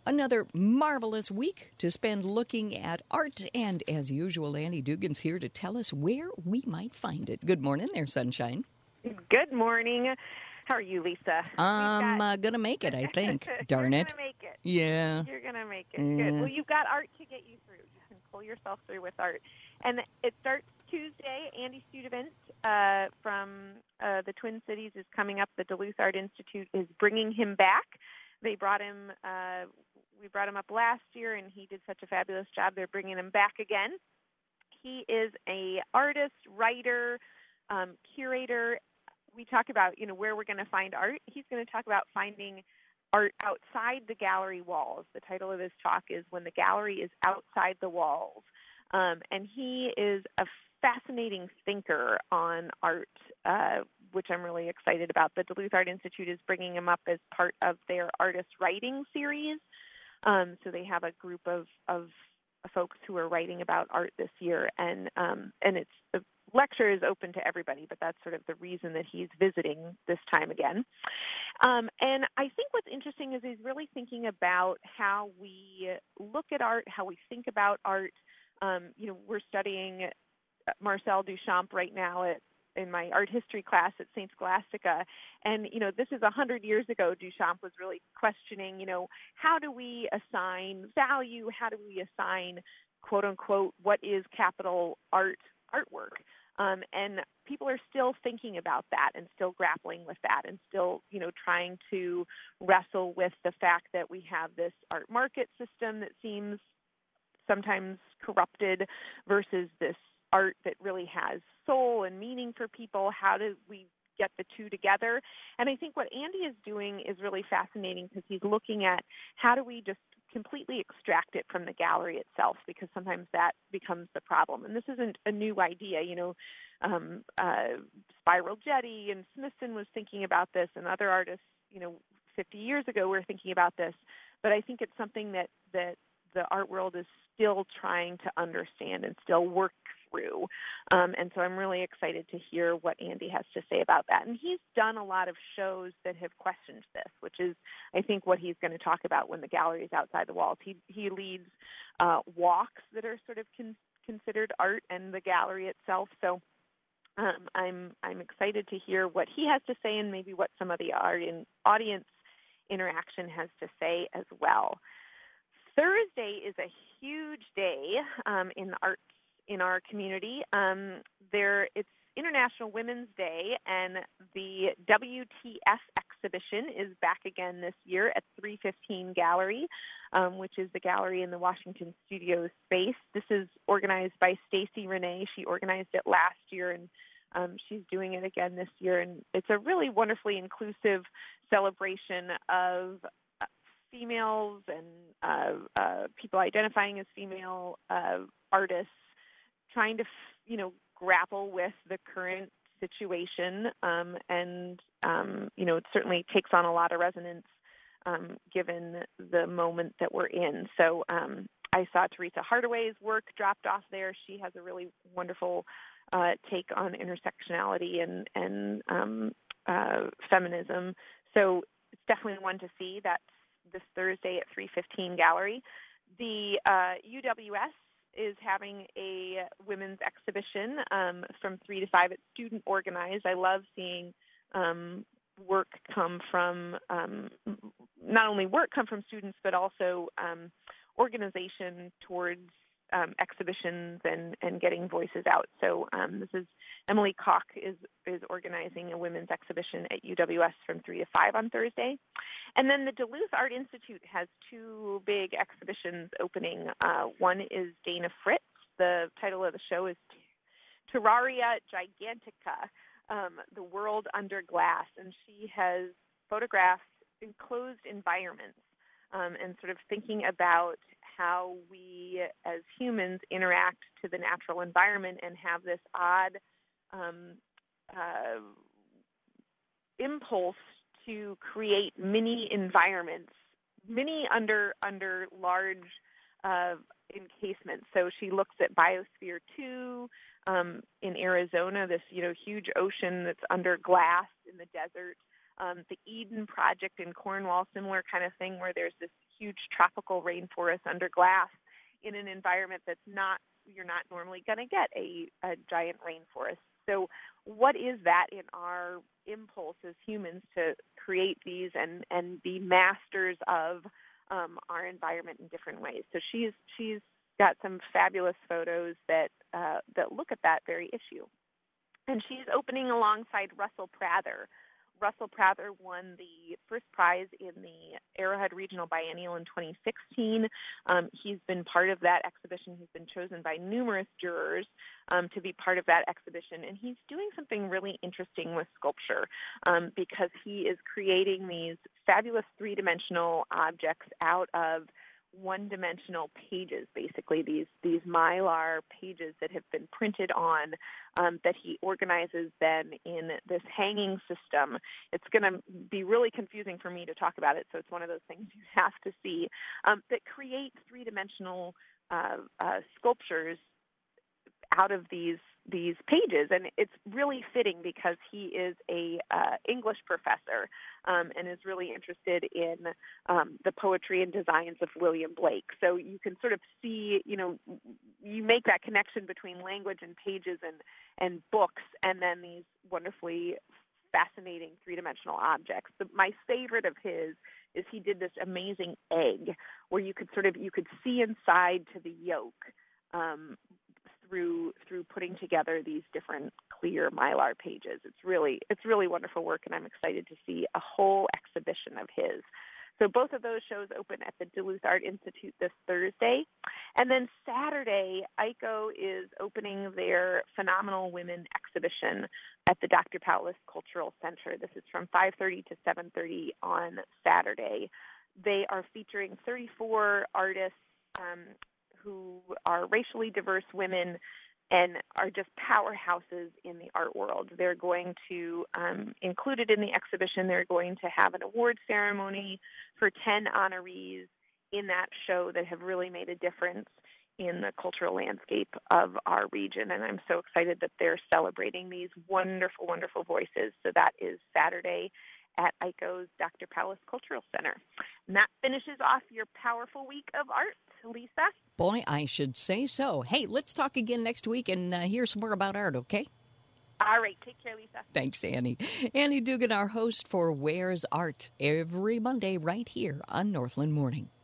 Another marvelous week to spend looking at art. And as usual, Andy Dugan's here to tell us where we might find it. Good morning there, Sunshine. Good morning. How are you, Lisa? I'm going to make it, I think. Darn it. You're going to make it. Yeah. You're going to make it. Yeah. Good. Well, you've got art to get you through. You can pull yourself through with art. And it starts Tuesday. Andy Studevant from the Twin Cities is coming up. The Duluth Art Institute is bringing him back. They brought him, we brought him up last year, and he did such a fabulous job. They're bringing him back again. He is an artist, writer, curator. We talk about, where we're going to find art. He's going to talk about finding art outside the gallery walls. The title of his talk is When the Gallery is Outside the Walls. And he is a fascinating thinker on art, which I'm really excited about. The Duluth Art Institute is bringing him up as part of their artist writing series. So they have a group of folks who are writing about art this year, and it's the lecture is open to everybody, but that's sort of the reason that he's visiting this time again. And I think what's interesting is he's really thinking about how we look at art, how we think about art. We're studying Marcel Duchamp right now in my art history class at St. Scholastica. And, this is 100 years ago. Duchamp was really questioning, how do we assign value? How do we assign, quote unquote, what is capital artwork? And people are still thinking about that and still grappling with that and still, trying to wrestle with the fact that we have this art market system that seems sometimes corrupted versus this art that really has soul and meaning for people. How do we get the two together? And I think what Andy is doing is really fascinating because he's looking at how do we just completely extract it from the gallery itself, because sometimes that becomes the problem. And this isn't a new idea. Spiral Jetty and Smithson was thinking about this, and other artists, 50 years ago were thinking about this. But I think it's something that the art world is still trying to understand and still work through. And so I'm really excited to hear what Andy has to say about that. And he's done a lot of shows that have questioned this, which is, I think, what he's going to talk about when the gallery is outside the walls. He leads walks that are sort of considered art and the gallery itself. So I'm excited to hear what he has to say and maybe what some of the audience interaction has to say as well. Thursday is a huge day in the arts in our community. It's International Women's Day, and the WTF exhibition is back again this year at 315 Gallery, which is the gallery in the Washington Studios space. This is organized by Stacy Renee. She organized it last year, and she's doing it again this year. And it's a really wonderfully inclusive celebration of females and people identifying as female artists, trying to, grapple with the current situation. It certainly takes on a lot of resonance given the moment that we're in. So I saw Teresa Hardaway's work dropped off there. She has a really wonderful take on intersectionality and feminism. So it's definitely one to see. That's this Thursday at 315 Gallery. The UWS is having a women's exhibition from 3 to 5. It's student organized. I love seeing work come from, not only work come from students, but also organization towards exhibitions and getting voices out. So this is Emily Koch is organizing a women's exhibition at UWS from 3 to 5 on Thursday. And then the Duluth Art Institute has 2 big exhibitions opening. One is Dana Fritz. The title of the show is Terraria Gigantica, The World Under Glass. And she has photographed enclosed environments and sort of thinking about how we as humans interact to the natural environment and have this odd impulse to create mini environments, mini under large encasements. So she looks at Biosphere 2 in Arizona, this huge ocean that's under glass in the desert. The Eden Project in Cornwall, similar kind of thing where there's this huge tropical rainforest under glass in an environment you're not normally going to get a giant rainforest. So what is that in our impulse as humans to create these and be masters of our environment in different ways? So she's got some fabulous photos that look at that very issue. And she's opening alongside Russell Prather. Russell Prather won the first prize in the Arrowhead Regional Biennial in 2016. He's been part of that exhibition. He's been chosen by numerous jurors to be part of that exhibition. And he's doing something really interesting with sculpture because he is creating these fabulous three-dimensional objects out of one-dimensional pages, basically these mylar pages that have been printed on that he organizes then in this hanging system. It's going to be really confusing for me to talk about it, so it's one of those things you have to see, that create three-dimensional sculptures out of these pages. And it's really fitting because he is a English professor and is really interested in the poetry and designs of William Blake. So you can sort of see, you make that connection between language and pages and books, and then these wonderfully fascinating three-dimensional objects. My favorite of his is he did this amazing egg where you could see inside to the yolk through putting together these different clear mylar pages. It's really wonderful work, and I'm excited to see a whole exhibition of his. So both of those shows open at the Duluth Art Institute this Thursday. And then Saturday, ICO is opening their Phenomenal Women exhibition at the Dr. Powless Cultural Center. This is from 5:30 to 7:30 on Saturday. They are featuring 34 artists who are racially diverse women and are just powerhouses in the art world. They're going to, included in the exhibition, they're going to have an award ceremony for 10 honorees in that show that have really made a difference in the cultural landscape of our region. And I'm so excited that they're celebrating these wonderful, wonderful voices. So that is Saturday at ICO's Dr. Powless Cultural Center. And that finishes off your powerful week of art, Lisa. Boy, I should say so. Hey, let's talk again next week and hear some more about art, okay? All right. Take care, Lisa. Thanks, Annie. Annie Dugan, our host for Where's Art, every Monday right here on Northland Morning.